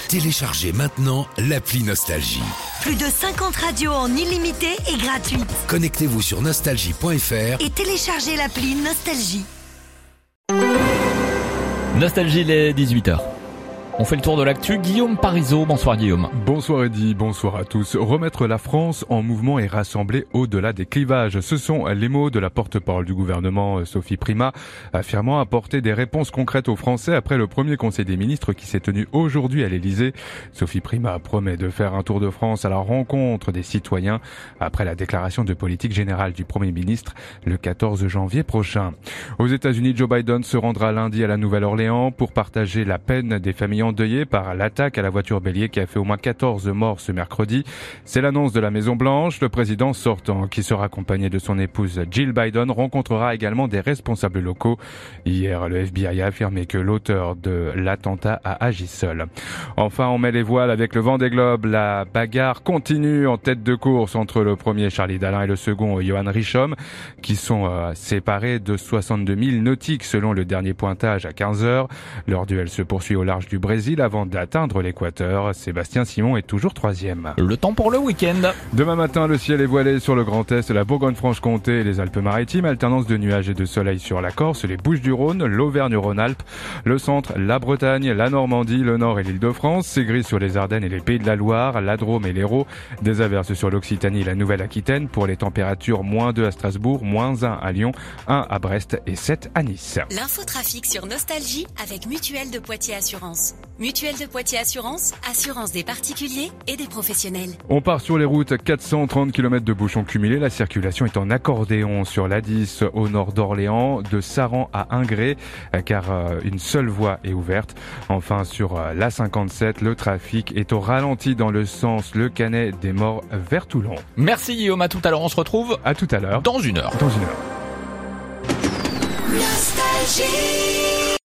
Téléchargez maintenant l'appli Nostalgie. Plus de 50 radios en illimité et gratuite. Connectez-vous sur nostalgie.fr et téléchargez l'appli Nostalgie. Nostalgie, il est 18h. On fait le tour de l'actu. Guillaume Parisot, bonsoir Guillaume. Bonsoir Eddy, bonsoir à tous. Remettre la France en mouvement et rassembler au-delà des clivages. Ce sont les mots de la porte-parole du gouvernement, Sophie Primas, affirmant apporter des réponses concrètes aux Français après le premier conseil des ministres qui s'est tenu aujourd'hui à l'Elysée. Sophie Primas promet de faire un tour de France à la rencontre des citoyens après la déclaration de politique générale du Premier ministre le 14 janvier prochain. Aux États-Unis, Joe Biden se rendra lundi à la Nouvelle-Orléans pour partager la peine des familles endeuillé par l'attaque à la voiture bélier qui a fait au moins 14 morts ce mercredi. C'est l'annonce de la Maison-Blanche. Le président sortant, qui sera accompagné de son épouse Jill Biden, rencontrera également des responsables locaux. Hier, le FBI a affirmé que l'auteur de l'attentat a agi seul. Enfin, on met les voiles avec le Vendée Globe. La bagarre continue en tête de course entre le premier Charlie Dalin et le second Johan Richomme, qui sont séparés de 62 000 nautiques selon le dernier pointage à 15h. Leur duel se poursuit au large du Brésil avant d'atteindre l'équateur. Sébastien Simon est toujours 3e. Le temps pour le week-end. Demain matin, le ciel est voilé sur le Grand Est, la Bourgogne-Franche-Comté et les Alpes-Maritimes. Alternance de nuages et de soleil sur la Corse, les Bouches-du-Rhône, l'Auvergne-Rhône-Alpes, le centre, la Bretagne, la Normandie, le Nord et l'Île-de-France. C'est gris sur les Ardennes et les Pays de la Loire, la Drôme et l'Hérault. Des averses sur l'Occitanie et la Nouvelle-Aquitaine. Pour les températures, -2 à Strasbourg, -1 à Lyon, 1 à Brest et 7 à Nice. L'infotrafic sur Nostalgie avec Mutuelle de Poitiers Assurance. Mutuelle de Poitiers Assurance, assurance des particuliers et des professionnels. On part sur les routes, 430 km de bouchons cumulés. La circulation est en accordéon sur l'A10 au nord d'Orléans, de Saran à Ingré, car une seule voie est ouverte. Enfin, sur l'A57, le trafic est au ralenti dans le sens Le Canet des Morts vers Toulon. Merci Guillaume, à tout à l'heure. On se retrouve à tout à l'heure. Dans une heure. Dans une heure. Nostalgie.